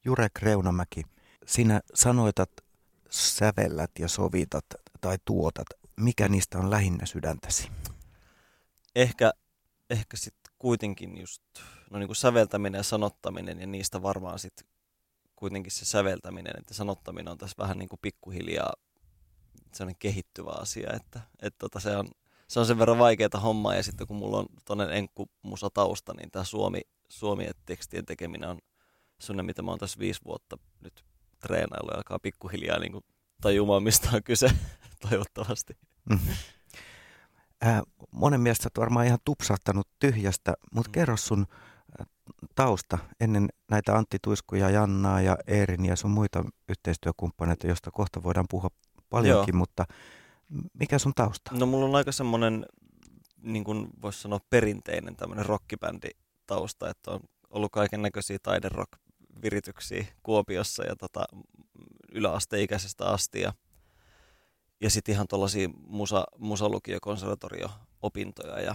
Jurek Reunamäki, sinä sanoitat, sävellät ja sovitat tai tuotat. Mikä niistä on lähinnä sydäntäsi? Ehkä sitten kuitenkin just no niin kuin säveltäminen ja sanottaminen, ja niistä varmaan sitten kuitenkin se säveltäminen, että sanottaminen on tässä vähän niin kuin pikkuhiljaa sellainen kehittyvä asia, että se on sen verran vaikeaa hommaa, ja sitten kun mulla on tuonne enkkumusa-tausta, niin tämä suomi-tekstien tekeminen on sellainen, mitä mä oon tässä 5 vuotta nyt treenailu ja alkaa pikkuhiljaa niin kuin tajumaan, mistä on kyse toivottavasti. Mm-hmm. Monen mielestä olet varmaan ihan tupsahtanut tyhjästä, mutta kerro sun tausta ennen näitä Antti Tuiskuja, Jannaa ja Eerin ja sun muita yhteistyökumppaneita, josta kohta voidaan puhua paljonkin, mutta mikä sun tausta? No mulla on aika semmoinen, niin kuin voisi sanoa, perinteinen tämmöinen rockibänditausta, että on ollut kaiken näköisiä taiderock-virityksiä Kuopiossa ja yläasteikäisestä asti ja sitten ihan tuollaisia musalukio-konservatorio-opintoja.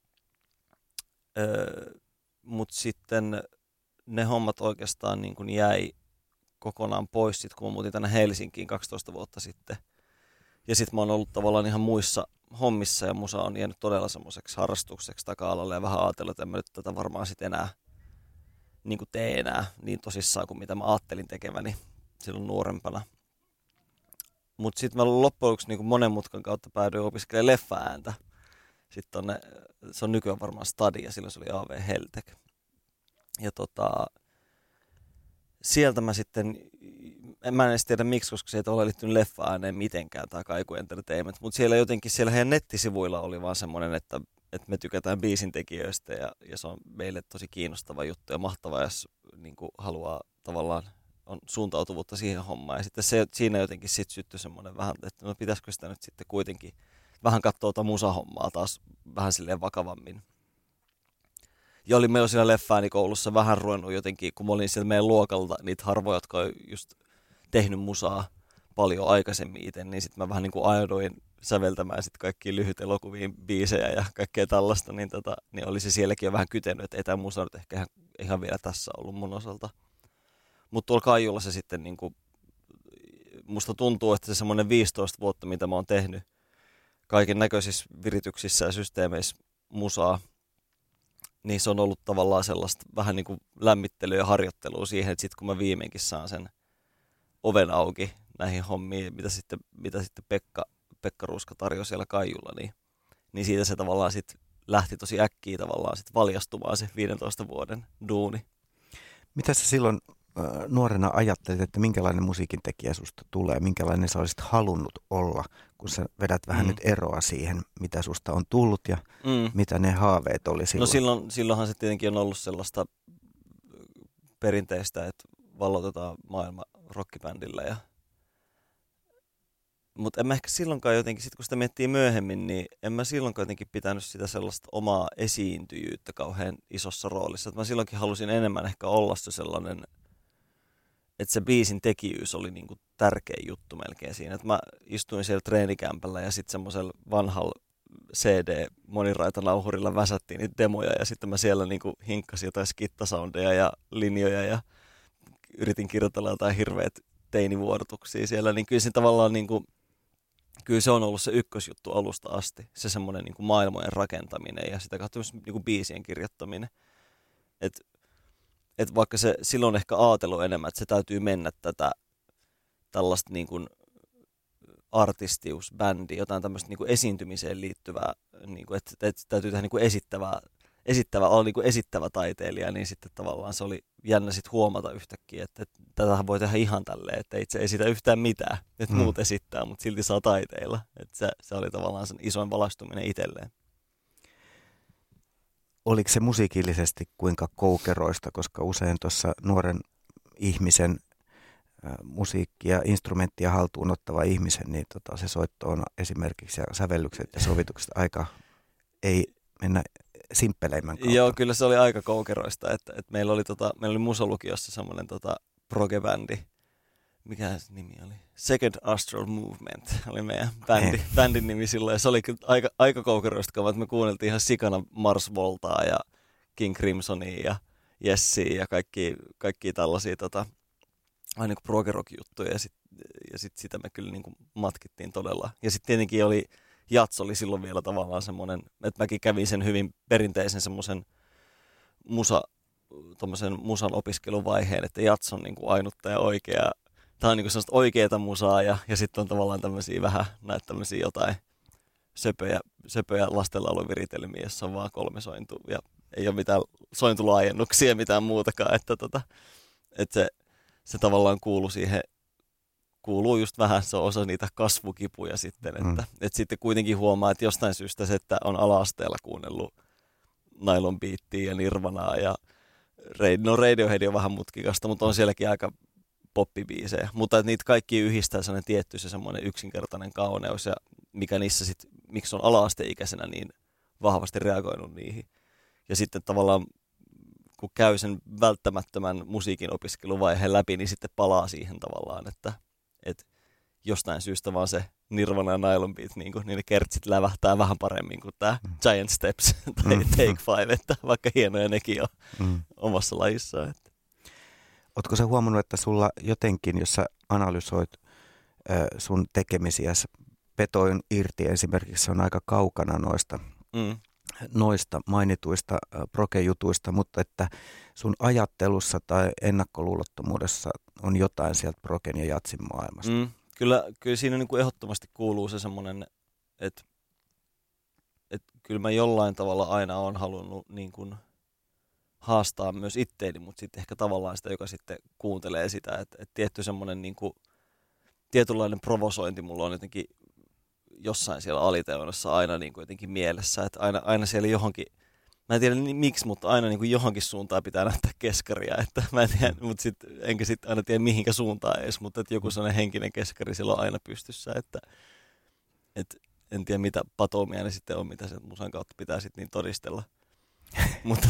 Mutta sitten ne hommat oikeastaan niin kun jäi kokonaan pois, sit, kun mä muutin tänne Helsinkiin 12 vuotta sitten. Ja sitten mä oon ollut tavallaan ihan muissa hommissa, ja musa on jäänyt todella semmoiseksi harrastukseksi taka-alalle ja vähän ajatellut, että en mä nyt tätä varmaan sitten enää niin kuin tee enää niin tosissaan kuin mitä mä ajattelin tekeväni silloin nuorempana. Mutta sitten mä loppujen lopuksi niin monen mutkan kautta päädyin opiskelemaan leffa-ääntä. Sitten se on nykyään varmaan Stadi, ja silloin se oli AV Heltek. Ja sieltä mä sitten, mä en edes tiedä miksi, koska se ei ole liittynyt leffa-ääneen mitenkään tai Kaiku Entertainment, mutta siellä heidän nettisivuilla oli vaan semmoinen, että me tykätään biisintekijöistä ja se on meille tosi kiinnostava juttu ja mahtava, jos niin kuin haluaa tavallaan, on suuntautuvuutta siihen hommaan. Ja sitten siinä jotenkin sitten syttyi semmoinen vähän, että no pitäisikö sitä nyt sitten kuitenkin vähän katsoa musahommaa taas vähän silleen vakavammin. Ja olin meillä siinä leffaäänikoulussa vähän ruvennut jotenkin, kun mä olin siellä meidän luokalta niitä harvoja, jotka on just tehnyt musaa paljon aikaisemmin itse, niin sitten mä vähän niin kuin ajadoin säveltämään sitten kaikkia lyhyt elokuviin biisejä ja kaikkea tällaista, niin oli se sielläkin jo vähän kytenyt, että ei tämä musa nyt ehkä ihan vielä tässä ollut mun osalta. Mutta tuolla Kaijulla se sitten niin kuin, musta tuntuu, että se semmoinen 15 vuotta, mitä mä oon tehnyt kaiken näköisissä virityksissä ja systeemeissä musaa, niin se on ollut tavallaan sellaista vähän niin kuin lämmittelyä ja harjoittelua siihen, että sitten kun mä viimeinkin saan sen oven auki näihin hommiin, mitä sitten Pekka Ruuska tarjosi siellä Kaijulla, niin siitä se tavallaan sitten lähti tosi äkkiä tavallaan sitten valjastumaan se 15 vuoden duuni. Mitä sä silloin nuorena ajattelit, että minkälainen musiikintekijä susta tulee, minkälainen sä olisit halunnut olla, kun sä vedät vähän nyt eroa siihen, mitä susta on tullut ja mitä ne haaveet oli silloin? No silloinhan se tietenkin on ollut sellaista perinteistä, että valloitetaan maailma rockibändillä. Mutta en mä ehkä silloinkaan jotenkin, sit kun sitä miettii myöhemmin, niin en mä silloinkaan jotenkin pitänyt sitä sellaista omaa esiintyjyyttä kauhean isossa roolissa. Et mä silloinkin halusin enemmän ehkä olla se sellainen, että se biisin tekijyys oli niinku tärkein juttu melkein siinä. Et mä istuin siellä treenikämpällä ja sitten semmoisella vanhalla CD-moniraitanauhurilla väsättiin niitä demoja ja sitten mä siellä niinku hinkkasin jotain skittasoundeja ja linjoja ja yritin kirjoitella jotain hirveät teinivuodotuksia siellä. Niin kyllä se tavallaan niinku, kyllä se on ollut se ykkösjuttu alusta asti. Se semmoinen niinku maailmojen rakentaminen ja sitä kautta myös niinku biisien kirjoittaminen. Et vaikka se silloin ehkä ajatellut enemmän, että se täytyy mennä tällaista niin kuin artistiusbändiä, jotain tämmöistä niin kuin esiintymiseen liittyvää, niin kuin, että täytyy tehdä niin kuin olla niin kuin esittävä taiteilija, niin sitten tavallaan se oli jännä sitten huomata yhtäkkiä, että tätähän voi tehdä ihan tälleen, että itse ei esitä yhtään mitään, että muut esittää, mutta silti saa taiteilla. Että se oli tavallaan sen isoin valaistuminen itselleen. Oliko se musiikillisesti kuinka koukeroista, koska usein tuossa nuoren ihmisen musiikkia, instrumenttia haltuun ottava ihmisen, niin se soitto on esimerkiksi ja sävellykset ja sovitukset aika ei mennä simppeleimmän kautta. Joo, kyllä se oli aika koukeroista, että meillä oli musalukiossa semmoinen proge-bändi, mikä se nimi oli? Second Astral Movement oli meidän bändin nimi silloin. Ja se oli aika koukeroista, että me kuunneltiin ihan sikana Mars Voltaa ja King Crimsonia ja Jessia ja kaikkia tällaisia aina niin prog-rock-juttuja ja sit sitä me kyllä niin kuin matkittiin todella. Ja sitten tietenkin jats oli silloin vielä tavallaan semmoinen, että mäkin kävin sen hyvin perinteisen semmoisen musan opiskeluvaiheen, että jats on niin kuin ainutta ja oikeaa. Tämä on niin kuin sellaista oikeaa musaa ja sitten on tavallaan tämmöisiä vähän näitä tämmöisiä jotain söpöjä lastenlauluviritelmiä, jossa on vaan 3 sointua ja ei ole mitään sointulaajennuksia ja mitään muutakaan, että se tavallaan kuuluu just vähän, se on osa niitä kasvukipuja sitten, että sitten kuitenkin huomaa, että jostain syystä se, että on ala-asteella kuunnellut Nylon Beatia ja Nirvanaa ja Radiohead on vähän mutkikasta, mutta on sielläkin aika poppibiisejä, mutta että niitä kaikki yhdistää sellainen tietty se semmoinen yksinkertainen kauneus ja mikä niissä sitten, miksi on ala-asteikäisenä niin vahvasti reagoinut niihin. Ja sitten tavallaan kun käy sen välttämättömän musiikin opiskeluvaiheen läpi, niin sitten palaa siihen tavallaan, että jostain syystä vaan se Nirvana ja Nylon Beat, niin ne kertsit lävähtää vähän paremmin kuin tämä Giant Steps tai Take Five, että vaikka hienoja nekin on omassa lajissaan. Että. Ootko sä huomannut, että sulla jotenkin, jos sä analysoit sun tekemisiä, Petoin irti esimerkiksi on aika kaukana noista mainituista proge-jutuista, mutta että sun ajattelussa tai ennakkoluulottomuudessa on jotain sieltä progen ja jatsin maailmasta. Kyllä siinä niin kuin ehdottomasti kuuluu se semmoinen, että kyllä mä jollain tavalla aina olen halunnut niin kuin haastaa myös itteeni, mutta sitten ehkä tavallaan sitä, joka sitten kuuntelee sitä, että tietty semmoinen niin kuin tietynlainen provosointi mulla on jotenkin jossain siellä alitajunnassa aina niin kuin jotenkin mielessä, että aina siellä johonkin, mä en tiedä miksi, mutta aina niin kuin johonkin suuntaan pitää näyttää keskaria, että mä en tiedä, mutta enkä sitten aina tiedä mihinkä suuntaan edes, mutta että joku sellainen henkinen keskari silloin aina pystyssä, että en tiedä mitä patoumia ne sitten on, mitä sen musan kautta pitää sitten niin todistella. mutta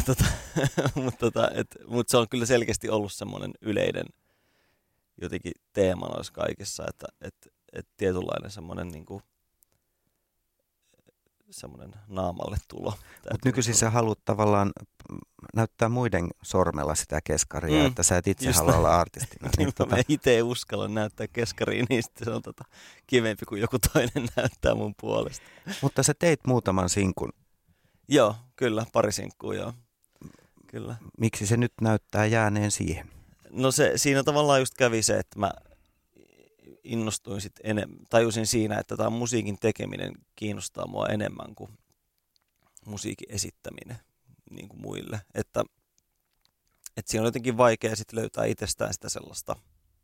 se on kyllä selkeästi ollut semmoinen yleinen jotenkin teema noissa kaikissa, että tietynlainen semmoinen niinku semmoinen naamalle tulo. Mutta nykyisin sä haluat tavallaan näyttää muiden sormella sitä keskaria, että sä et itse halua olla artistina. Mä itse uskalla näyttää keskariin, niin sitten se on kivempi kuin joku toinen näyttää mun puolesta. Mutta sä teit muutaman sinkun. Joo, kyllä, pari sinkkua, joo. Kyllä. Miksi se nyt näyttää jääneen siihen? No siinä tavallaan just kävi se, että mä innostuin sitten tajusin siinä, että tämä musiikin tekeminen kiinnostaa mua enemmän kuin musiikin esittäminen niin kuin muille. Että siinä on jotenkin vaikea sitten löytää itsestään sitä sellaista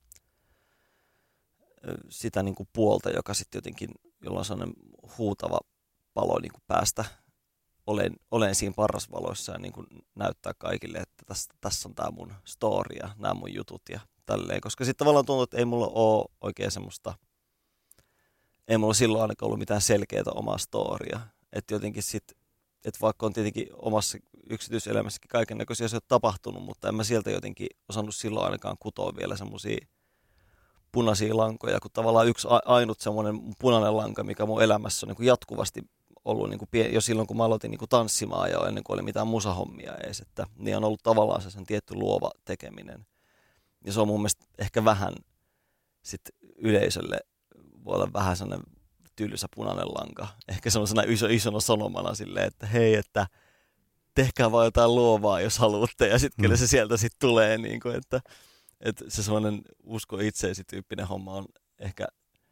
sitä niin kuin puolta, joka sitten jotenkin, jolla on sellainen huutava palo niin kuin päästä olen siinä parrasvaloissa ja niin kuin näyttää kaikille, että tässä on tämä mun story ja nämä mun jutut ja tälleen. Koska sitten tavallaan tuntuu, että ei mulla ole oikein semmoista, ei mulla silloin ainakaan ollut mitään selkeää omaa storya. Että jotenkin sitten, että vaikka on tietenkin omassa yksityiselämässäkin kaikennäköisiä asioita tapahtunut, mutta en mä sieltä jotenkin osannut silloin ainakaan kutoa vielä semmoisia punaisia lankoja, kun tavallaan yksi ainut semmoinen punainen lanka, mikä mun elämässä on niin kuin jatkuvasti ollut niin kuin jo silloin, kun mä aloitin niin kuin tanssimaan ja ennen kuin oli mitään musahommia edes, että niin on ollut tavallaan se sen tietty luova tekeminen. Ja se on mun mielestä ehkä vähän sit yleisölle, voi olla vähän sellainen tylsä punainen lanka. Ehkä semmoisena isona sanomana silleen, että hei, että tehkää vaan jotain luovaa, jos haluatte. Ja sitten kyllä se sieltä sitten tulee, niin kuin, että se semmoinen usko itseesi tyyppinen homma on ehkä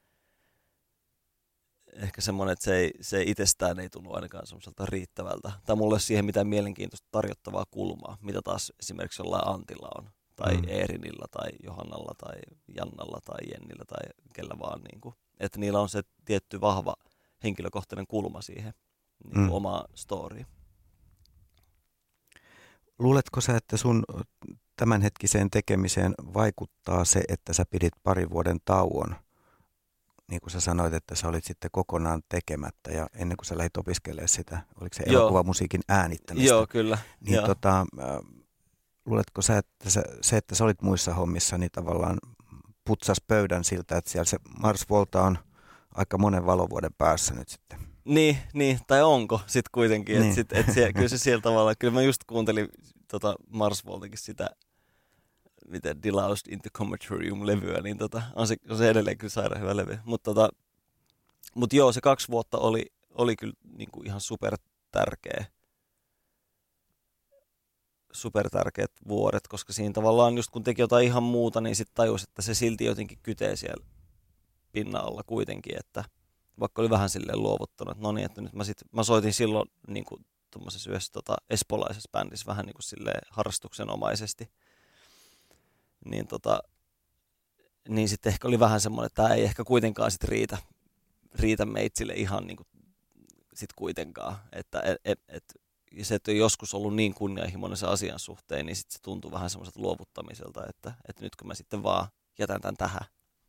semmoinen, että se ei itsestään ei tunnu ainakaan semmoiselta riittävältä. Tai mulla ei ole siihen mitään mielenkiintoista tarjottavaa kulmaa, mitä taas esimerkiksi jollain Antilla on. Tai Eerinillä, tai Johannalla, tai Jannalla, tai Jennillä, tai kellä vaan. Niin kuin. Että niillä on se tietty vahva henkilökohtainen kulma siihen niin omaan storyin. Luuletko sä, että sun tämänhetkiseen tekemiseen vaikuttaa se, että sä pidit 2 vuoden tauon? Niin kuin sä sanoit, että sä olit sitten kokonaan tekemättä ja ennen kuin sä lähdit opiskelemaan sitä, oliko se elokuvamusiikin äänittämistä? Joo, kyllä. Niin luuletko sä, että että sä olit muissa hommissa, niin tavallaan putsas pöydän siltä, että siellä se Mars Volta on aika monen valovuoden päässä nyt sitten? Niin, tai onko sitten kuitenkin, niin. Kyllä se siellä tavalla, kyllä mä just kuuntelin Mars Voltakin sitä miten Deloused into Comatorium-levyä, niin on se edelleen kyllä sairaan hyvä levy. Mutta joo, se 2 vuotta oli kyllä niin kuin ihan supertärkeät vuodet, koska siinä tavallaan just kun teki jotain ihan muuta, niin sitten tajusi, että se silti jotenkin kytee siellä pinnan alla kuitenkin, että vaikka oli vähän silleen luovuttanut, että no niin, että nyt mä soitin silloin niin kuin tuommoisessa yhdessä espolaisessa bändissä vähän niin kuin silleen harrastuksenomaisesti, niin sitten ehkä oli vähän semmoinen, että tämä ei ehkä kuitenkaan sit riitä meitsille ihan niin kuin sit kuitenkaan, että se, että on joskus ollut niin kunnianhimoinen se asian suhteen, niin sitten se tuntuu vähän semmoiselta luovuttamiselta, että nyt kun mä sitten vaan jätän tämän tähän,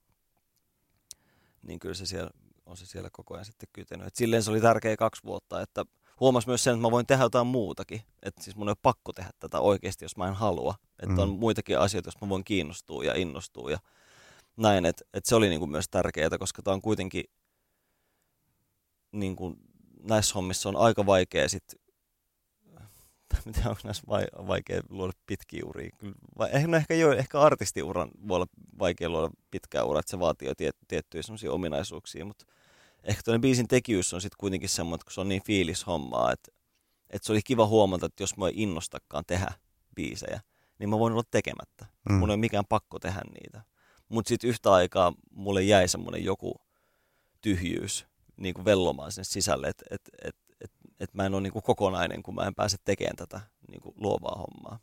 niin kyllä se siellä koko ajan sitten kytenyt. Et silleen se oli tärkeä 2 vuotta, että huomas myös sen, että mä voin tehdä jotain muutakin. Että siis mun ei ole pakko tehdä tätä oikeasti, jos mä en halua. Että on muitakin asioita, jos mä voin kiinnostua ja innostua ja näin. Että se oli niinku myös tärkeää, koska tää on kuitenkin niinku, näissä hommissa on aika vaikea sitten, onko näissä vaikea luoda pitkiä uria. Ehkä artistiuran voi olla vaikea luoda pitkää uraa, että se vaatii jo tiettyjä semmoisia ominaisuuksia, mutta ehkä tuollainen biisin tekijyys on sitten kuitenkin semmoinen, että kun se on niin fiilishommaa, että se oli kiva huomata, että jos mä ei innostakaan tehdä biisejä, niin mä voin olla tekemättä. Mun ei ole mikään pakko tehdä niitä. Mutta sitten yhtä aikaa mulle jäi semmoinen joku tyhjyys niin kuin vellomaan sen sisälle, että mä en ole niin kuin kokonainen, kun mä en pääse tekemään tätä niin kuin luovaa hommaa.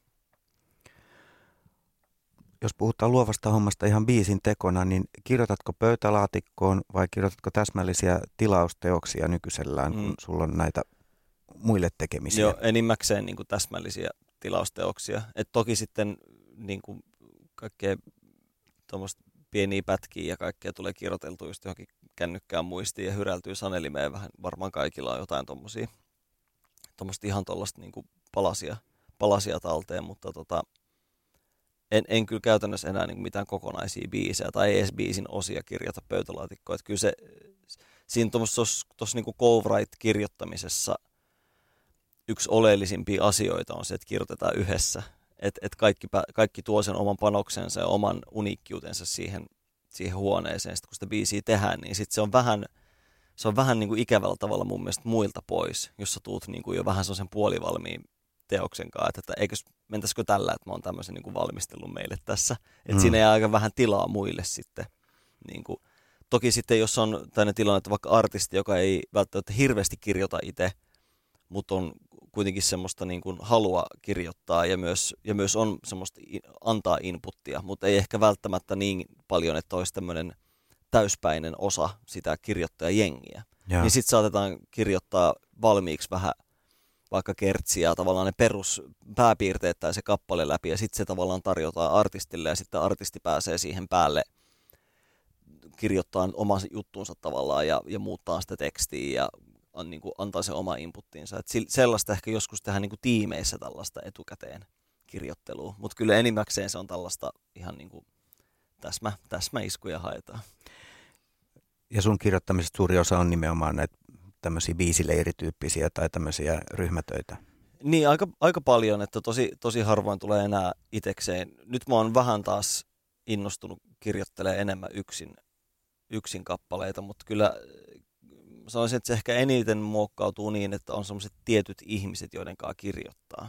Jos puhutaan luovasta hommasta ihan biisin tekona, niin kirjoitatko pöytälaatikkoon vai kirjoitatko täsmällisiä tilausteoksia nykyisellään, kun sulla on näitä muille tekemisiä? Joo, enimmäkseen niin kuin täsmällisiä tilausteoksia. Et toki sitten niin kuin kaikkea tuommoista pieniä pätkiä ja kaikkea tulee kirjoiteltua just johonkin kännykkään muistiin ja hyräiltyy sanelimeen vähän. Varmaan kaikilla on jotain tuommoista ihan tuollaista niin kuin palasia talteen, mutta en kyllä käytännössä enää niin mitään kokonaisia biisejä tai ei edes biisin osia kirjata pöytälaatikkoon. Että kyllä siinä tuossa niin co-write-kirjoittamisessa yksi oleellisimpia asioita on se, että kirjoitetaan yhdessä. Että kaikki tuo sen oman panoksensa ja oman uniikkiutensa siihen huoneeseen. Sitten kun sitä biisiä tehdään, niin sit se on vähän niin kuin ikävällä tavalla mun mielestä muilta pois, jos sä tuut niin kuin jo vähän sen puolivalmiin teoksen kanssa, että mentäisikö tällä, että mä oon tämmöisen niin kuin valmistellut meille tässä. Että siinä jää aika vähän tilaa muille sitten. Niin kuin, toki sitten, jos on tämmöinen tilanne, että vaikka artisti, joka ei välttämättä hirveästi kirjoita itse, mutta on kuitenkin semmoista niin kuin halua kirjoittaa ja myös on semmoista antaa inputtia, mutta ei ehkä välttämättä niin paljon, että olisi tämmöinen täyspäinen osa sitä kirjoittajajengiä. Niin sitten saatetaan kirjoittaa valmiiksi vähän vaikka kertsiä ja tavallaan ne peruspääpiirteet tai se kappale läpi ja sitten se tavallaan tarjotaan artistille ja sitten artisti pääsee siihen päälle kirjoittaa oman juttuunsa tavallaan ja muuttaa sitä tekstiä ja niin kuin antaa se oma inputtiinsa. Et sellaista ehkä joskus tehdään niin kuin tiimeissä tällaista etukäteen kirjoittelua, mutta kyllä enimmäkseen se on tällaista ihan niin kuin täsmäiskuja haetaan. Ja sun kirjoittamisesta suuri osa on nimenomaan näitä tämmöisiä biisileirityyppisiä tai tämmöisiä ryhmätöitä. Niin, aika paljon, että tosi harvoin tulee enää itekseen. Nyt mä oon vähän taas innostunut kirjoittelemaan enemmän yksin kappaleita, mutta kyllä sanoisin, että se ehkä eniten muokkautuu niin, että on sellaiset tietyt ihmiset, joiden kanssa kirjoittaa.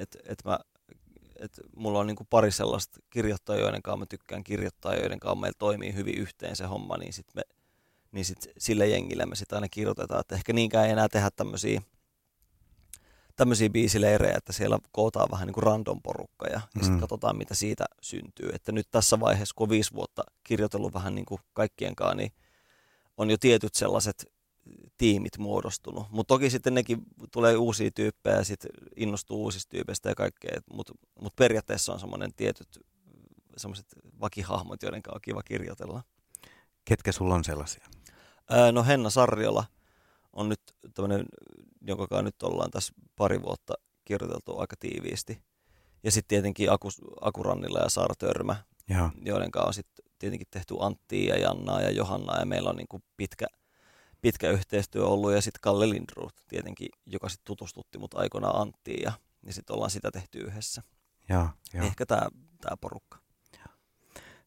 Mulla on niin kuin pari sellaista kirjoittajaa, joiden kanssa mä tykkään kirjoittaa, joiden kanssa meillä toimii hyvin yhteen se homma, niin sit sillä jengillä me sitten aina kirjoitetaan, että ehkä niinkään ei enää tehdä tämmöisiä biisileirejä, että siellä kootaan vähän niin kuin random porukka ja sitten katsotaan, mitä siitä syntyy. Että nyt tässä vaiheessa, kun on 5 vuotta kirjoitellut vähän niin kuin kaikkien kanssa, niin on jo tietyt sellaiset tiimit muodostunut. Mutta toki sitten nekin tulee uusia tyyppejä ja sitten innostuu uusista tyypeistä ja kaikkea. Mutta periaatteessa on semmoinen tietyt semmoiset vakihahmot, joiden kanssa on kiva kirjoitella. Ketkä sulla on sellaisia? No Henna Sarriola on nyt tämmöinen, jonka kanssa nyt ollaan tässä 2 vuotta kirjoiteltu aika tiiviisti. Ja sitten tietenkin Aku Rannila ja Saara Törmä, joiden kanssa on sitten tietenkin tehty Anttia ja Jannaa ja Johannaa. Ja meillä on niin kuin pitkä yhteistyö ollut. Ja sitten Kalle Lindroth tietenkin, joka sitten tutustutti mut aikoinaan Anttiin. Ja sitten ollaan sitä tehty yhdessä. Ja. Ehkä tämä porukka.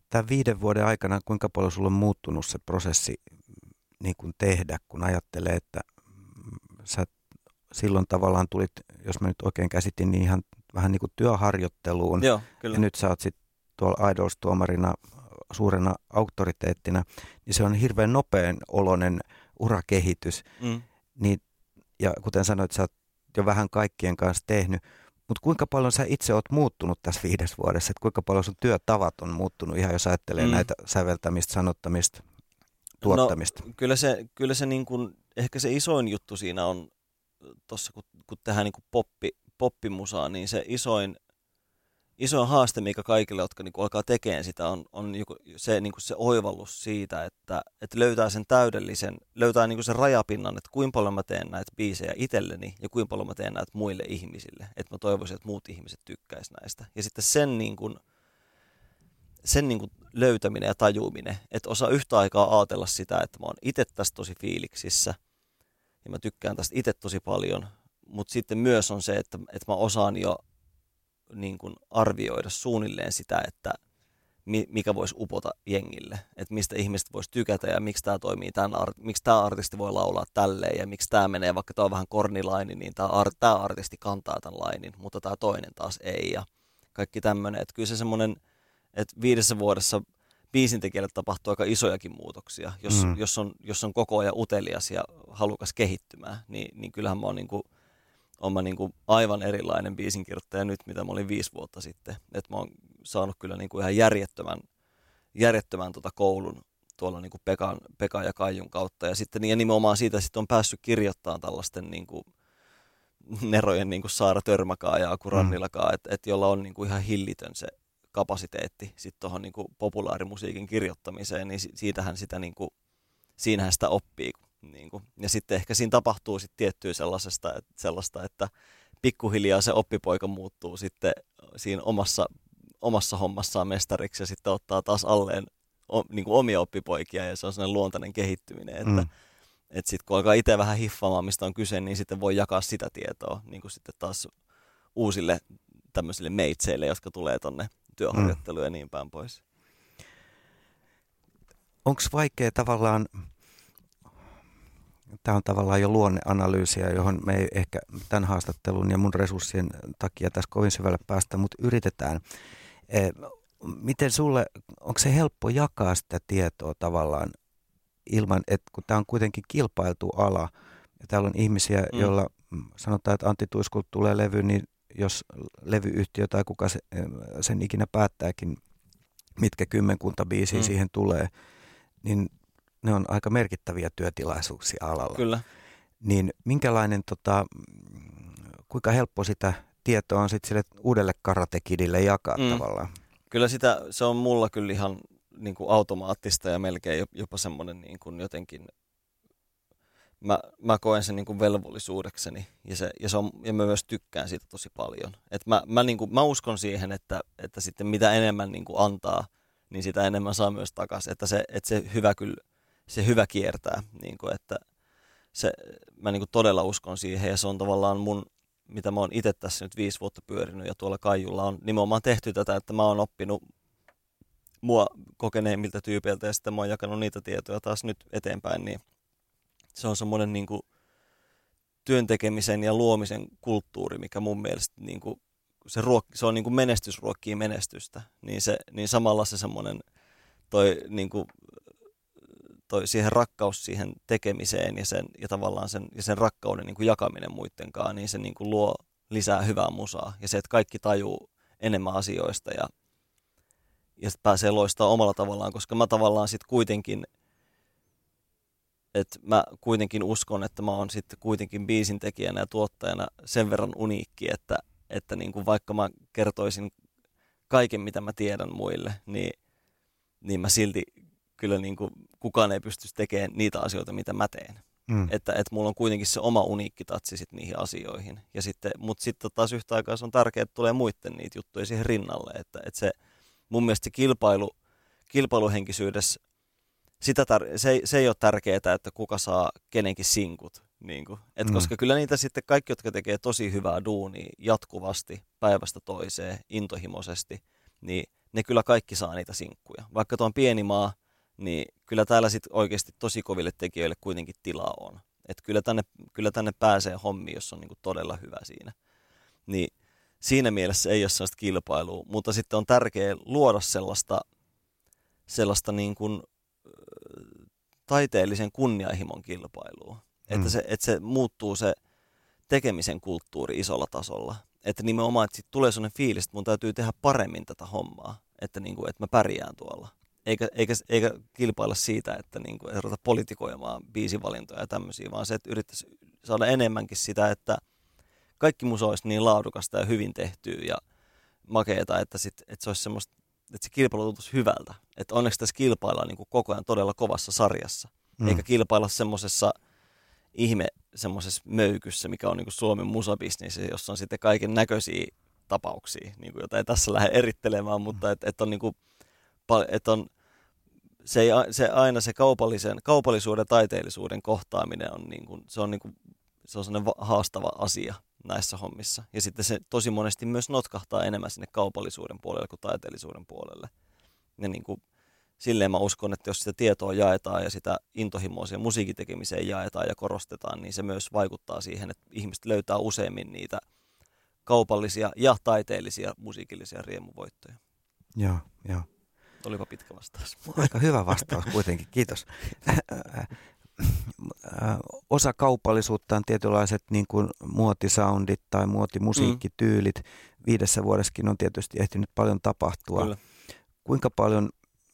tämän 5 vuoden aikana, kuinka paljon sulla on muuttunut se prosessi niin kuin tehdä, kun ajattelee, että sä silloin tavallaan tulit, jos mä nyt oikein käsitin, niin ihan vähän niin kuin työharjoitteluun. Joo, kyllä. Ja nyt sä oot sitten tuolla Idols-tuomarina suurena auktoriteettina, niin se on hirveän nopean oloinen urakehitys. Niin, ja kuten sanoit, sä oot jo vähän kaikkien kanssa tehnyt. Mutta kuinka paljon sä itse oot muuttunut tässä 5 vuodessa? Et kuinka paljon sun työtavat on muuttunut ihan jos ajattelee näitä säveltämistä, sanottamista, tuottamista? No, kyllä se niin kuin, ehkä se isoin juttu siinä on tuossa, kun tehdään niin kuin poppimusaa, niin se isoin haaste, mikä kaikille, jotka niin kuin alkaa tekemään sitä, on se, niin kuin se oivallus siitä, että löytää sen löytää niin kuin sen rajapinnan, että kuinka paljon mä teen näitä biisejä itselleni ja kuinka paljon mä teen näitä muille ihmisille. Että mä toivoisin, että muut ihmiset tykkäis näistä. Ja sitten sen löytäminen ja tajuminen, että osaa yhtä aikaa ajatella sitä, että mä oon itse tästä tosi fiiliksissä ja mä tykkään tästä itse tosi paljon, mutta sitten myös on se, että mä osaan jo niin kuin arvioida suunnilleen sitä, että mikä voisi upota jengille, että mistä ihmiset voisi tykätä ja miksi tämä toimii, miksi tämä artisti voi laulaa tälleen ja miksi tämä menee, vaikka tämä on vähän kornilaini, niin tämä artisti kantaa tämän lainin, mutta tämä toinen taas ei ja kaikki tämmöinen, että kyllä se semmoinen, että 5 vuodessa biisintekijälle tapahtuu aika isojakin muutoksia, jos on koko ajan utelias ja halukas kehittymään, niin kyllähän mä oon niin kuin aivan erilainen biisinkirjoittaja nyt, mitä mä olin 5 vuotta sitten. Et mä oon saanut kyllä niin kuin ihan järjettömän koulun tuolla niin kuin Pekan ja Kaijun kautta. Ja sitten ja nimenomaan siitä sitten on päässyt kirjoittamaan tällaisten niin kuin nerojen niin kuin Saara Törmäkaa ja Aku Rannilakaa, että jolla on niin kuin ihan hillitön se kapasiteetti sitten tuohon niin kuin populaarimusiikin kirjoittamiseen, niin siinähän sitä oppii. Niin kuin. Ja sitten ehkä siinä tapahtuu sitten tiettyä sellaista, että pikkuhiljaa se oppipoika muuttuu sitten siinä omassa hommassaan mestariksi ja sitten ottaa taas alleen niin kuin omia oppipoikia ja se on sellainen luontainen kehittyminen, että sitten kun alkaa itse vähän hiffaamaan, mistä on kyse, niin sitten voi jakaa sitä tietoa niin kuin sitten taas uusille tämmöisille meitseille, jotka tulee tonne työharjoitteluun ja niin päin pois. Onko vaikea tavallaan, tämä on tavallaan jo luonneanalyysiä, johon me ei ehkä tämän haastattelun ja mun resurssien takia tässä kovin syvälle päästä, mutta yritetään. Miten sulle, onko se helppo jakaa sitä tietoa tavallaan ilman, että kun tämä on kuitenkin kilpailtu ala ja täällä on ihmisiä, joilla sanotaan, että Antti Tuiskulta tulee levy, niin jos levyyhtiö tai kuka sen ikinä päättääkin, mitkä 10 biisiä siihen tulee, niin ne on aika merkittäviä työtilaisuuksia alalla. Kyllä. Niin minkälainen, kuinka helppo sitä tietoa on sitten sille uudelle karatekidille jakaa tavallaan? Kyllä se on mulla kyllä ihan niin kuin automaattista ja melkein jopa semmoinen niin kuin jotenkin, mä koen sen niin kuin velvollisuudekseni ja mä myös tykkään siitä tosi paljon. Et mä uskon siihen, että sitten mitä enemmän niin kuin antaa, niin sitä enemmän saa myös takaisin. Että se hyvä kiertää, niin kuin, että mä niin kuin todella uskon siihen ja se on tavallaan mitä mä oon itse tässä nyt 5 vuotta pyörinyt ja tuolla Kaijulla on nimenomaan tehty tätä, että mä oon oppinut mua kokeneemmilta tyypeiltä ja sitten mä oon jakanut niitä tietoja taas nyt eteenpäin, niin se on semmoinen niin kuin työn tekemisen ja luomisen kulttuuri, mikä mun mielestä niin kuin, se on niin kuin menestys ruokkii menestystä, niin samalla se semmoinen siihen rakkaus siihen tekemiseen ja tavallaan sen rakkauden niin kuin jakaminen muittenkaan, niin se niin kuin luo lisää hyvää musaa. Ja se, että kaikki tajuu enemmän asioista ja sitten pääsee loistamaan omalla tavallaan, koska mä tavallaan sitten kuitenkin, että mä kuitenkin uskon, että mä oon sitten kuitenkin biisintekijänä ja tuottajana sen verran uniikki, että niin kuin vaikka mä kertoisin kaiken, mitä mä tiedän muille, niin mä silti kyllä niin kuin kukaan ei pystyisi tekemään niitä asioita, mitä mä teen. Että mulla on kuitenkin se oma uniikki tatsi sit niihin asioihin. Mutta sitten taas yhtä aikaa se on tärkeää, että tulee muiden niitä juttuja siihen rinnalle. Että se, mun mielestä se kilpailuhenkisyydessä, se ei ole tärkeää, että kuka saa kenenkin sinkut. Niin koska kyllä niitä sitten kaikki, jotka tekee tosi hyvää duunia jatkuvasti, päivästä toiseen, intohimoisesti, niin ne kyllä kaikki saa niitä sinkkuja. Vaikka tuo on pieni maa, niin kyllä täällä sitten oikeasti tosi koville tekijöille kuitenkin tilaa on. Että kyllä tänne pääsee hommiin, jos on niinku todella hyvä siinä. Niin siinä mielessä ei ole sellaista kilpailua, mutta sitten on tärkeää luoda sellaista niin kuin taiteellisen kunnianhimon kilpailua. Että se muuttuu se tekemisen kulttuuri isolla tasolla. Että nimenomaan, että siitä tulee sellainen fiilis, että mun täytyy tehdä paremmin tätä hommaa, että, niin kuin, että mä pärjään tuolla. Eikä kilpailla siitä, että niin kuin, ei ruveta politikoimaan biisivalintoja ja tämmöisiä, vaan se, että yrittäisi saada enemmänkin sitä, että kaikki musa olisi niin laadukasta ja hyvin tehtyä ja makeeta, että se olisi semmoista, että se kilpailu tuntuisi hyvältä. Että onneksi tässä kilpaillaan niin kuin koko ajan todella kovassa sarjassa, eikä kilpailla semmoisessa semmoisessa möykyssä, mikä on niin kuin Suomen musabisnis, jossa on sitten kaiken näköisiä tapauksia, niin kuin, jota ei tässä lähde erittelemään, mutta että on niin kuin, että on se kaupallisuuden ja taiteellisuuden kohtaaminen on niin kuin, se on sellainen haastava asia näissä hommissa. Ja sitten se tosi monesti myös notkahtaa enemmän sinne kaupallisuuden puolelle kuin taiteellisuuden puolelle. Ja niin kuin, silleen mä uskon, että jos sitä tietoa jaetaan ja sitä intohimoa siihen musiikin tekemiseen jaetaan ja korostetaan, niin se myös vaikuttaa siihen, että ihmiset löytää useammin niitä kaupallisia ja taiteellisia musiikillisia riemuvoittoja. Joo. Olipa pitkä vastaus. Aika hyvä vastaus kuitenkin, kiitos. Osa kaupallisuutta on tietynlaiset niin kuin muotisoundit tai muotimusiikkityylit. 5 vuodessakin on tietysti ehtinyt paljon tapahtua. Kyllä. Kuinka paljon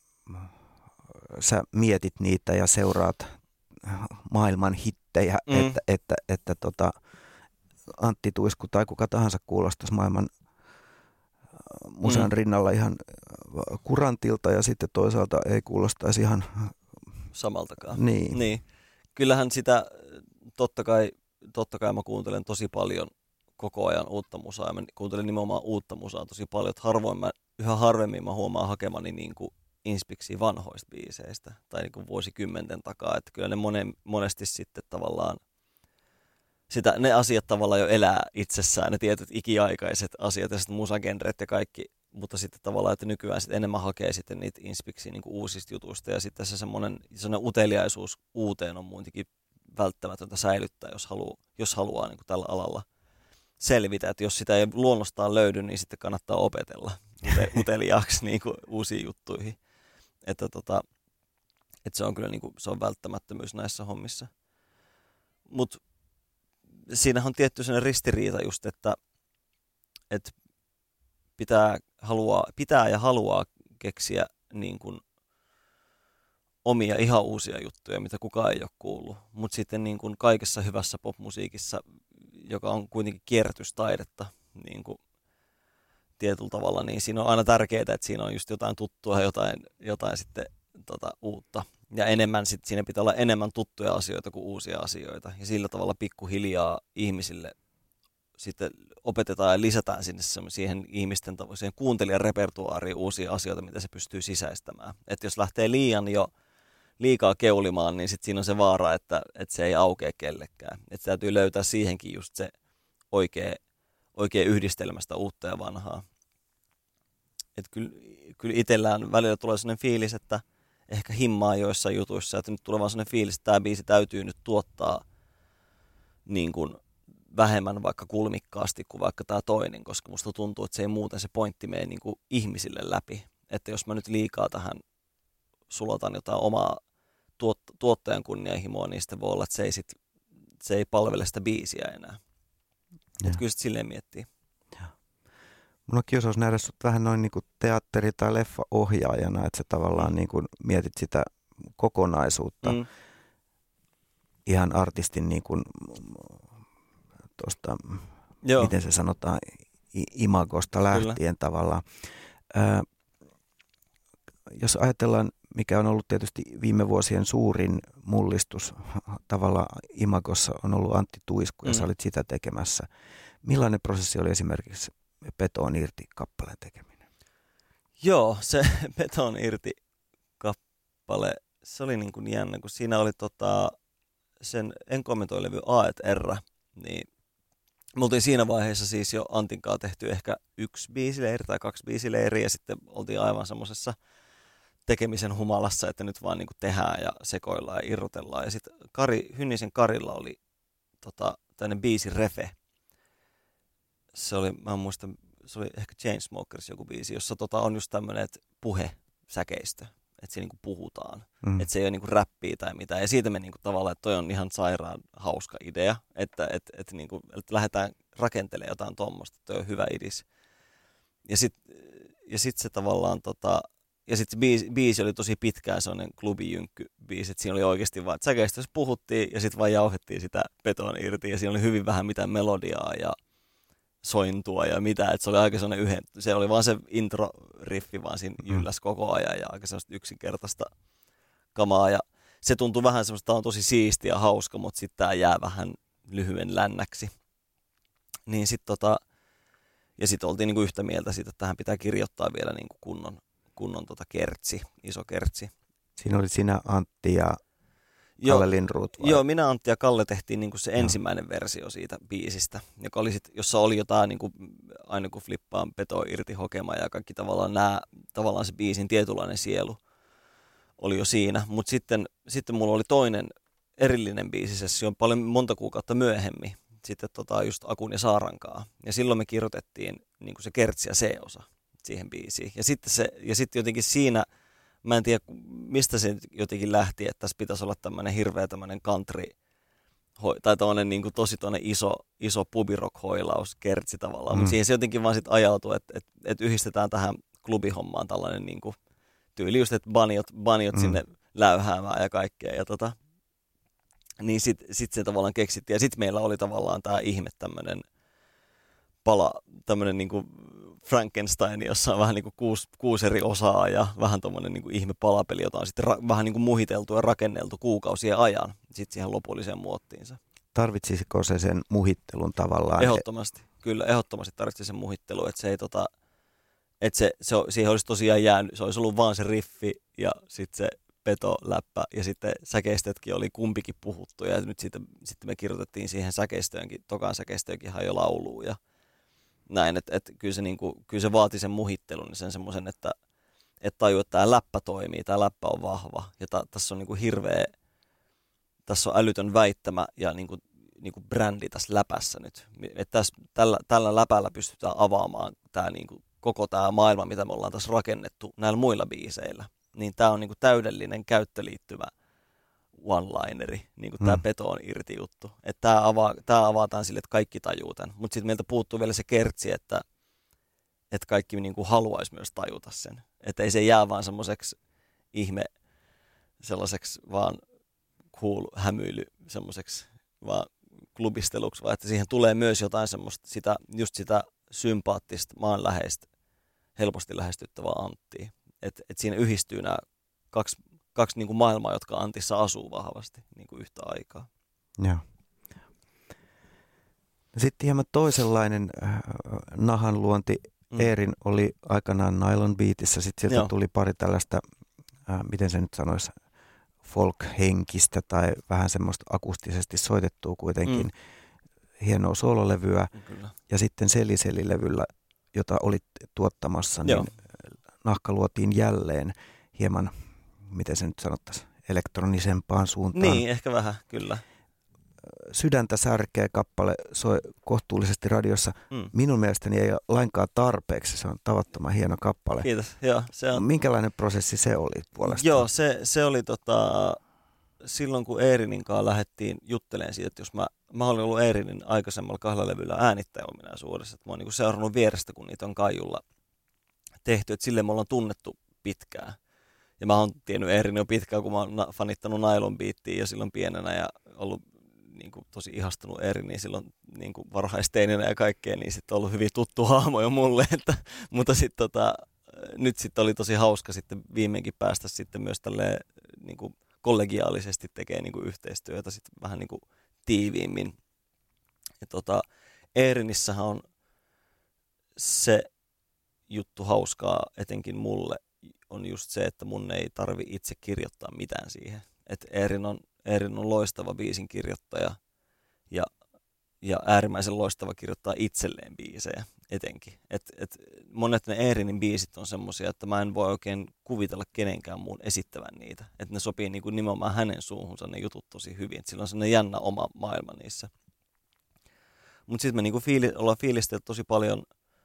sä mietit niitä ja seuraat maailman hittejä, että Antti Tuisku tai kuka tahansa kuulostaisi maailman museon rinnalla ihan kurantilta ja sitten toisaalta ei kuulostaisi ihan samaltakaan. Niin. Kyllähän sitä totta kai mä kuuntelen tosi paljon koko ajan uutta musaa. Mä kuuntelen nimenomaan uutta musaa tosi paljon. Yhä harvemmin mä huomaan hakemani niin kuin inspiksi vanhoista biiseistä tai niin kuin vuosikymmenten takaa. Että kyllä ne monesti sitten tavallaan ne asiat tavallaan jo elää itsessään, ne tietyt ikiaikaiset asiat ja sitten musagenret ja kaikki, mutta sitten tavallaan, että nykyään sitten enemmän hakee sitten niitä inspiksiä niin kuin uusista jutuista ja sitten se semmoinen uteliaisuus uuteen on muutenkin välttämätöntä säilyttää, jos haluaa niin kuin tällä alalla selvitä, että jos sitä ei luonnostaan löydy, niin sitten kannattaa opetella uteliaaksi niin kuin uusiin juttuihin, että se on kyllä niin kuin, se on välttämättömyys näissä hommissa, mutta siinähän on tietty sellainen ristiriita just, että pitää ja haluaa keksiä niin kuin omia ihan uusia juttuja, mitä kukaan ei ole kuullut. Mutta sitten niin kuin kaikessa hyvässä popmusiikissa, joka on kuitenkin kierrätystaidetta niin kuin tietyllä tavalla, niin siinä on aina tärkeää, että siinä on just jotain tuttua ja jotain sitten uutta. Ja siinä pitää olla enemmän tuttuja asioita kuin uusia asioita. Ja sillä tavalla pikkuhiljaa ihmisille sitten opetetaan ja lisätään sinne siihen ihmisten siihen kuuntelijan repertuaariin uusia asioita, mitä se pystyy sisäistämään. Että jos lähtee liikaa keulimaan, niin sitten siinä on se vaara, että se ei aukea kellekään. Että täytyy löytää siihenkin just se oikea yhdistelmästä uutta ja vanhaa. Että kyllä itsellään välillä tulee sellainen fiilis, että ehkä himmaa joissain jutuissa, että nyt tulee vaan sellainen fiilis, että tämä biisi täytyy nyt tuottaa niin kuin vähemmän vaikka kulmikkaasti kuin vaikka tämä toinen, koska musta tuntuu, että se ei muuten se pointti mene niin kuin ihmisille läpi. Että jos mä nyt liikaa tähän sulotan jotain omaa tuottajan kunnianhimoa, niin sitten voi olla, että se ei palvele sitä biisiä enää. Että kyllä sitten silleen miettii. Mun on kiusaus nähdä sut vähän noin niin kuin teatteri- tai leffa-ohjaajana, että sä tavallaan niin kuin mietit sitä kokonaisuutta ihan artistin niin kuin tuosta, miten se sanotaan, imagosta lähtien Kyllä. tavallaan. Jos ajatellaan, mikä on ollut tietysti viime vuosien suurin mullistus tavallaan imagossa on ollut Antti Tuisku ja sä olit sitä tekemässä. Millainen prosessi oli esimerkiksi Peto irti -kappaleen tekeminen? Joo, se Peto irti -kappale, se oli niin kuin jännä, kun siinä oli sen En kommentoi -levy A et R, niin Me oltiin siinä vaiheessa siis jo Antinkaan tehty ehkä 1 biisileiri tai 2 biisileiriä ja sitten oltiin aivan semmoisessa tekemisen humalassa, että nyt vaan niin kuin tehdään ja sekoillaan ja irrotellaan. Ja sitten Hynnisen Karilla oli tämmöinen biisi Refe. Se oli, mä en muista, se oli ehkä Chainsmokers joku biisi, jossa on just tämmöinen puhesäkeistö, että siinä niinku puhutaan, että se ei ole niinku räppiä tai mitään. Ja siitä me niinku tavallaan, että toi on ihan sairaan hauska idea, että lähdetään rakentelemaan jotain tuommoista, toi on hyvä idis. Ja sit se tavallaan ja sitten se biisi oli tosi pitkään sellainen klubijynkky-biisi, että siinä oli oikeasti vaan, että säkeistössä puhuttiin ja sitten vaan jauhettiin sitä beton irti ja siinä oli hyvin vähän mitään melodiaa ja sointua ja mitä, että se oli aika sellainen se oli vaan se intro-riffi vaan siinä jylläs koko ajan ja aika sellaista yksinkertaista kamaa ja se tuntui vähän semmoista, tämä on tosi siisti ja hauska, mutta sitten tämä jää vähän lyhyen lännäksi. Niin sitten ja sitten oltiin niinku yhtä mieltä siitä, että tähän pitää kirjoittaa vielä niinku kunnon kertsi, iso kertsi. Siinä oli sinä, Antti ja Kalle Lindroth vai? Joo, minä, Antti ja Kalle tehtiin niinku se ensimmäinen versio siitä biisistä, joka oli jossa oli jotain niinku, aina kun flippaan petoa irti hokema ja kaikki tavallaan se biisin tietynlainen sielu oli jo siinä. Mutta sitten mulla oli toinen erillinen biisisessio monta kuukautta myöhemmin, sitten just Akun ja Saarankaa. Ja silloin me kirjoitettiin niinku se kertsi ja C-osa siihen biisiin. Ja sitten jotenkin siinä, mä en tiedä mistä se jotenkin lähti, että tässä pitäisi olla tämmöinen hirveä tämmöinen country, tai tämmöinen niin kuin tosi iso pubirock-hoilaus, kertsi tavallaan. Mutta siihen se jotenkin vaan sitten ajautui, että yhdistetään tähän klubihommaan tällainen niin kuin tyyli just, että baniot sinne läyhäämään ja kaikkea. Ja niin sit se tavallaan keksittiin. Ja sitten meillä oli tavallaan tämä ihme tämmöinen tämmöinen niin kuin Frankenstein, jossa on vähän niin kuin kuusi eri osaa ja vähän tommoinen niin kuin ihme palapeli, jota on sitten vähän niin kuin muhiteltu ja rakenneltu kuukausien ajan sitten siihen lopulliseen muottiinsa. Tarvitsisiko se sen muhittelun tavallaan? Ehdottomasti, kyllä ehdottomasti tarvitsi sen muhittelun, että se ei siihen olisi tosiaan jäänyt, se olisi ollut vaan se riffi ja sitten se petoläppä ja sitten säkeistötkin oli kumpikin puhuttu ja nyt sitten me kirjoitettiin siihen tokaan säkeistöönkin ihan jo lauluun ja näin, että kyllä se vaati sen muhittelun, niin sen semmoisen, että tajuu, että tämä läppä toimii, tämä läppä on vahva ja tässä on niinku hirveä, tässä on älytön väittämä ja niinku brändi tässä läpässä nyt. Että tällä läpällä pystytään avaamaan tämä niinku koko tämä maailma, mitä me ollaan tässä rakennettu näillä muilla biiseillä. Niin tämä on niinku täydellinen käyttöliittymä one-lineri, niin kuin tämä petoon irti juttu. Että tämä avataan sille, että kaikki tajuu tämän. Mutta sitten meiltä puuttuu vielä se kertsi, että kaikki niin kuin haluaisi myös tajuta sen. Että ei se jää vaan semmoiseksi sellaiseksi vaan cool hämyily, semmoiseksi vaan klubisteluksi, vaan että siihen tulee myös jotain semmoista, just sitä sympaattista, maanläheistä, helposti lähestyttävää Anttia. Että siinä yhdistyy nämä kaksi niin kuin maailmaa, jotka Antissa asuu vahvasti niin kuin yhtä aikaa. Joo. Sitten hieman toisenlainen nahan luonti. Eerin oli aikanaan Nylon Beatissä, sitten sieltä tuli pari tällaista, miten se nyt sanoisi, folk-henkistä tai vähän semmoista akustisesti soitettua kuitenkin hienoa soololevyä. Kyllä. Ja sitten Seli-Seli-levyllä, jota olit tuottamassa, niin nahka luotiin jälleen hieman, miten se nyt sanottaisiin, elektronisempaan suuntaan. Niin, ehkä vähän, kyllä. Sydäntä särkeä kappale soi kohtuullisesti radiossa. Minun mielestäni ei ole lainkaan tarpeeksi. Se on tavattoman hieno kappale. Kiitos. Joo, se on. Minkälainen prosessi se oli puolestaan? Joo, se oli silloin kun Eerinin kanssa lähdettiin juttelemaan siitä, että jos mä olin ollut Eerinin aikaisemmalla 2 levyllä äänittäjäominaisuudessa, että mä oon niin seurannut vierestä, kun niitä on Kaijulla tehty, että silleen me ollaan tunnettu pitkään. Ja mä oon tiennyt Eerin jo pitkään, kun mä oon fanittanut Nylon Beatia jo silloin pienenä ja ollut niin kuin tosi ihastunut Eeriniin silloin niin kuin varhaisteininä ja kaikkea, niin sitten on ollut hyvin tuttu hahmo jo mulle. Mutta sitten nyt sitten oli tosi hauska sitten viimeinkin päästä sitten myös tälleen niin kuin kollegiaalisesti tekemään niin kuin yhteistyötä sitten vähän niin kuin tiiviimmin. Ja Eerinissähän on se juttu hauskaa etenkin mulle, on just se, että mun ei tarvi itse kirjoittaa mitään siihen. Että Eerin on loistava biisin kirjoittaja ja äärimmäisen loistava kirjoittaa itselleen biisejä etenkin. Monet ne Eerinin biisit on semmoisia, että mä en voi oikein kuvitella kenenkään muun esittävän niitä. Että ne sopii niinku nimenomaan hänen suuhunsa ne jutut tosi hyvin. Et sillä on sellainen jännä oma maailma niissä. Mutta sitten me niinku ollaan fiilistelty tosi paljon,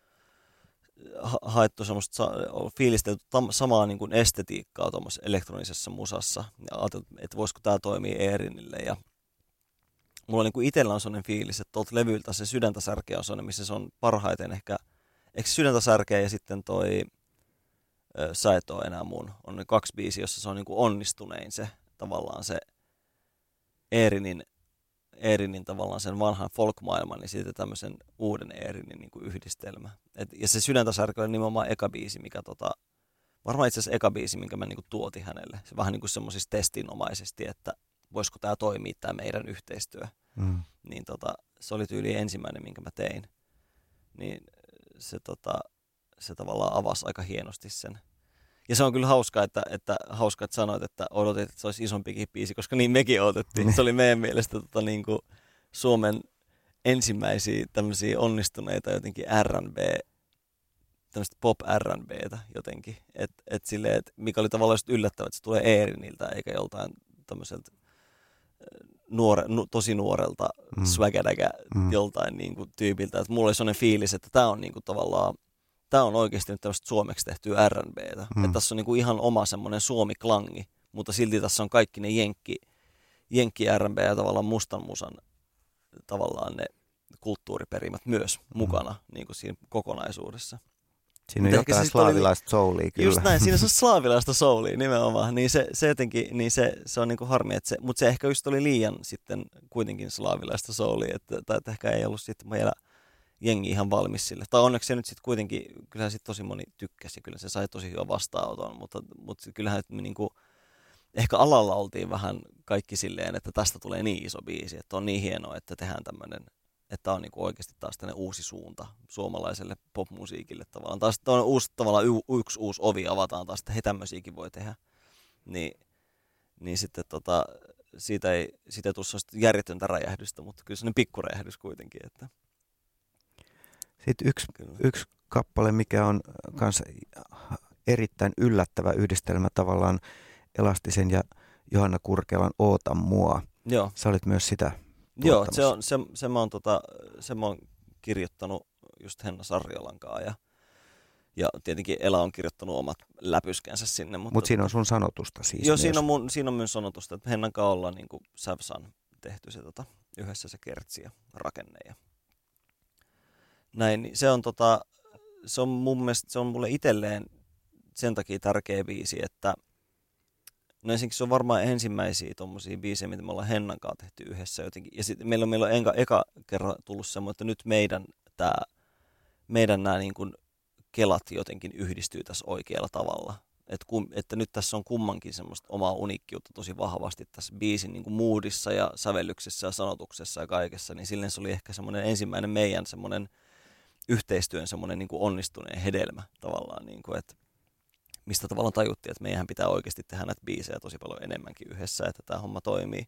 haettu semmoista, fiilistelty samaa niinku estetiikkaa tuommoisessa elektronisessa musassa. Ja ajateltu, että voisiko tämä toimia Eerinille. Ja mulla niinku itsellä on sellainen fiilis, että tuolta levyltä se Sydäntä särkeä on sellainen, missä se on parhaiten ehkä Sydäntä särkeä ja sitten toi Sä et oo enää mun. On ne 2 biisiä, jossa se on niinku onnistunein se tavallaan se Eerinin tavallaan sen vanhan folk-maailman, niin sitten tämmöisen uuden Eerinin niinku yhdistelmä. Ja se Sydäntä särkeä oli nimenomaan eka biisi, mikä varmaan itse asiassa eka biisi, minkä mä niinku tuotin hänelle. Se vähän niinku semmoisissa testinomaisesti, että voisiko tämä toimia, tämä meidän yhteistyö. Niin se oli tyyli ensimmäinen, minkä mä tein. Niin se tavallaan avasi aika hienosti sen. Ja se on kyllä hauskaa, että sanoit, että odotit, että se olisi isompikin biisi, koska niin mekin odotettiin. Se oli meidän mielestä niinku Suomen ensimmäisiä tämmöisiä onnistuneita jotenkin R&B, tämmöistä pop R&Btä jotenkin. Mikä oli tavallaan yllättävää, että se tulee Eeriniltä eikä joltain tämmöiseltä tosi nuorelta swagadaga joltain niinku tyypiltä. Et mulla oli sellainen fiilis, että tämä on niinku tavallaan, tämä on oikeasti nyt tämmöistä suomeksi tehtyä R&Btä. Että tässä on niinku ihan oma semmoinen suomi-klangi, mutta silti tässä on kaikki ne jenkki R&B ja tavallaan mustan musan tavallaan ne kulttuuriperimät myös mukana niinku siinä kokonaisuudessa. Siinä on jotain slaavilaista soulia kyllä. Just näin, siinä on slaavilaista soulia nimenomaan. Niin se jotenkin, niin se on niinku harmi, mutta se ehkä just oli liian sitten kuitenkin slaavilaista soulia, että ehkä ei ollut sitten vielä jengi ihan valmis sille. Tai onneksi se nyt sitten kuitenkin, kyllähän sitten tosi moni tykkäsi, kyllä se sai tosi hyvän vastaanoton, mutta kyllähän me niinku, ehkä alalla oltiin vähän kaikki silleen, että tästä tulee niin iso biisi, että on niin hienoa, että tehdään tämmöinen, että tämä on niinku oikeasti taas tämmöinen uusi suunta suomalaiselle popmusiikille tavallaan. Taas on yksi uusi ovi avataan taas, että he tämmöisiäkin voi tehdä. Niin sitten siitä ei tule sellaista järjetöntä räjähdystä, mutta kyllä sellainen pikkuräjähdys kuitenkin. Että. Sitten yksi kappale, mikä on kanssa erittäin yllättävä yhdistelmä tavallaan Elastisen ja Johanna Kurkelan Oota mua. Joo. Sä olit myös sitä tuottamassa. Joo, se mä oon kirjoittanut just Henna Sarjolankaan ja tietenkin Ela on kirjoittanut omat läpyskänsä sinne. Mutta siinä on sun sanotusta siis. Joo, siinä on myös sanotusta, että Hennan kanssa ollaan niin kuin Sävsan tehty se yhdessä se kertsi ja rakenne ja näin. Niin se on mun mielestä, se on mulle itselleen sen takia tärkeä biisi, että no ensinnäkin se on varmaan ensimmäisiä tommosia biisejä, mitä me ollaan Hennan kanssa tehty yhdessä jotenkin. Ja sitten meillä on eka kerran tullut semmoinen, että nyt meidän nämä niin kuin kelat jotenkin yhdistyy tässä oikealla tavalla. Että nyt tässä on kummankin semmoista omaa uniikkiutta tosi vahvasti tässä biisin niin kuin moodissa ja sävellyksessä ja sanotuksessa ja kaikessa. Niin silleen se oli ehkä semmoinen ensimmäinen meidän semmoinen yhteistyön semmoinen niin kuin onnistuneen hedelmä tavallaan. Niin kuin, että mistä tavallaan tajuttiin, että meidän pitää oikeasti tehdä näitä biisejä tosi paljon enemmänkin yhdessä, että tämä homma toimii.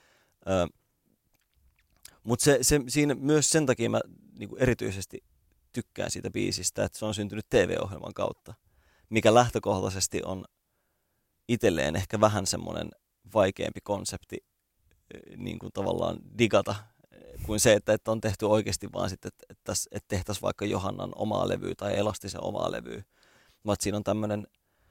Mutta siinä myös sen takia mä niinku erityisesti tykkään siitä biisistä, että se on syntynyt TV-ohjelman kautta, mikä lähtökohtaisesti on itselleen ehkä vähän semmoinen vaikeampi konsepti niin kuin tavallaan digata, kuin se, että on tehty oikeasti vaan sitten, että tehtäisiin vaikka Johannan omaa levyä tai Elastisen omaa levyä. Vaan siinä on tämmöinen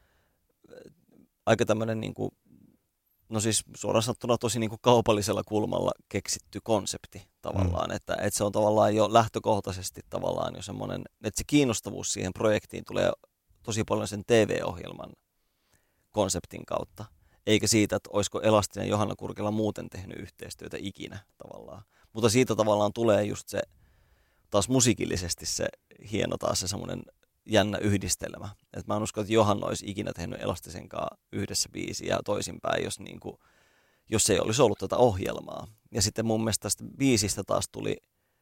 aika tämmöinen, niin kuin, no siis suoraan sanottuna tosi niin kuin kaupallisella kulmalla keksitty konsepti tavallaan, että se on tavallaan jo lähtökohtaisesti tavallaan jo semmoinen, että se kiinnostavuus siihen projektiin tulee tosi paljon sen TV-ohjelman konseptin kautta, eikä siitä, että olisiko Elastinen ja Johanna Kurkela muuten tehnyt yhteistyötä ikinä tavallaan. Mutta siitä tavallaan tulee just se, taas musiikillisesti se hieno taas se semmoinen jännä yhdistelmä. Et mä en usko, että Johanna olisi ikinä tehnyt Elastisen kanssa yhdessä biisiä ja toisinpäin, jos ei olisi ollut tätä ohjelmaa. Ja sitten mun mielestä tästä biisistä taas tuli,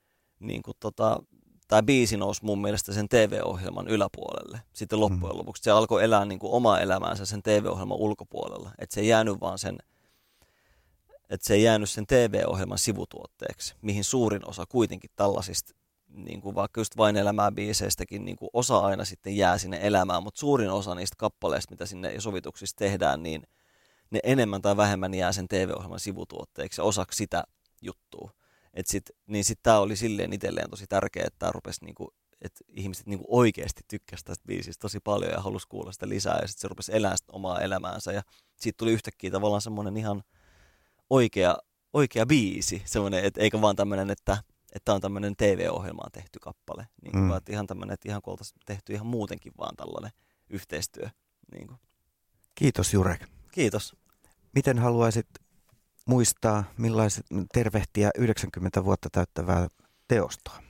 tämä biisi nousi mun mielestä sen TV-ohjelman yläpuolelle. Sitten loppujen lopuksi se alkoi elää niin kuin omaa elämäänsä sen TV-ohjelman ulkopuolella. Että se ei jäänyt vaan sen, että se ei jäänyt sen TV-ohjelman sivutuotteeksi, mihin suurin osa kuitenkin tällaisista, niin kuin vaikka just Vain elämää biiseistäkin, niin kuin osa aina sitten jää sinne elämään, mutta suurin osa niistä kappaleista, mitä sinne sovituksissa tehdään, niin ne enemmän tai vähemmän jää sen TV-ohjelman sivutuotteeksi ja osaksi sitä juttua. Niin sitten tämä oli silleen itselleen tosi tärkeää, että tämä rupesi niinku, että ihmiset niinku oikeasti tykkäsivät tästä biisistä tosi paljon ja halusi kuulla sitä lisää ja sitten se rupesi elämään omaa elämäänsä ja siitä tuli yhtäkkiä tavallaan semmoinen ihan oikea biisi, semmoinen, että eikä vaan tämmöinen, että on tämmöinen TV-ohjelmaan tehty kappale, niin vaan että ihan tämmöinen, että ihan kun oltaisiin tehty ihan muutenkin vaan tällainen yhteistyö. Niin kuin. Kiitos Jurek. Kiitos. Miten haluaisit muistaa, millaiset tervehtiä 90 vuotta täyttävää teostoa?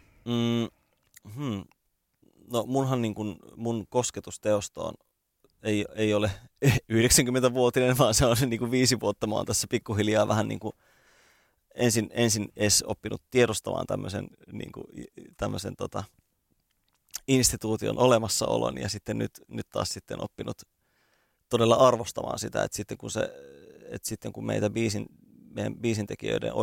No munhan niin kuin, mun kosketus teostoon ei ole 90-vuotinen, vaan se on niin kuin 5 vuotta. Mä oon tässä pikkuhiljaa vähän niin kuin ensin edes oppinut tiedostamaan tämmöisen instituution olemassaolon ja sitten nyt taas sitten oppinut todella arvostamaan sitä, että sitten kun meidän biisintekijöiden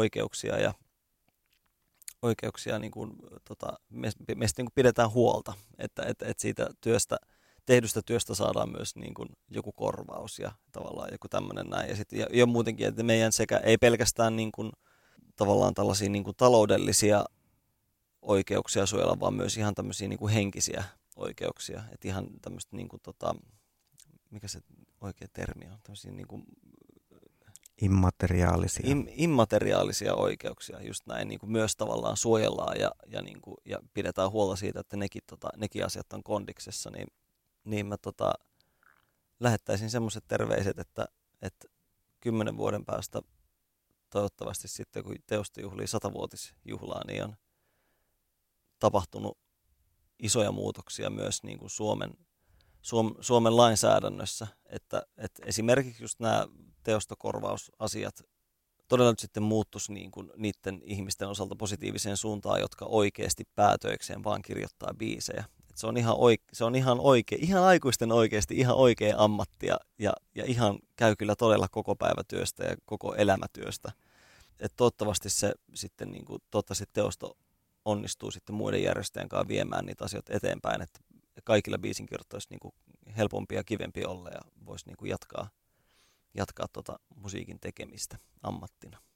oikeuksia niin kuin, meistä niin kuin pidetään huolta, että siitä tehdystä työstä saadaan myös niin kuin joku korvaus ja tavallaan joku tämmöinen näin. Ja sitten ja muutenkin, että meidän sekä ei pelkästään niin kuin, tavallaan tällaisia niin kuin taloudellisia oikeuksia suojella, vaan myös ihan tämmöisiä niin kuin henkisiä oikeuksia. Että ihan tämmöistä, niin kuin, mikä se oikea termi on, tämmöisiä niin kuin immateriaalisia oikeuksia, just näin, niin kuin myös tavallaan suojellaan ja pidetään huolta siitä, että nekin asiat on kondiksessa, niin mä lähettäisin semmoiset terveiset, että 10 vuoden päästä toivottavasti sitten, kun teosto juhlii 100-vuotisjuhlaa, niin on tapahtunut isoja muutoksia myös niin kuin Suomen lainsäädännössä, että esimerkiksi just nämä teostokorvausasiat todella nyt sitten muuttuisi niin kuin niiden ihmisten osalta positiiviseen suuntaan, jotka oikeasti päätöikseen vaan kirjoittaa biisejä. Et se on ihan aikuisten oikeasti ihan oikea ammatti ja ihan käy kyllä todella koko päivätyöstä ja koko elämätyöstä. Et toivottavasti se sitten niin kuin, teosto onnistuu sitten muiden järjestöjen kanssa viemään niitä asioita eteenpäin, että kaikilla biisinkirjoittajilla olisi niin kuin helpompi ja kivempi olla ja voisi niin kuin jatkaa musiikin tekemistä ammattina.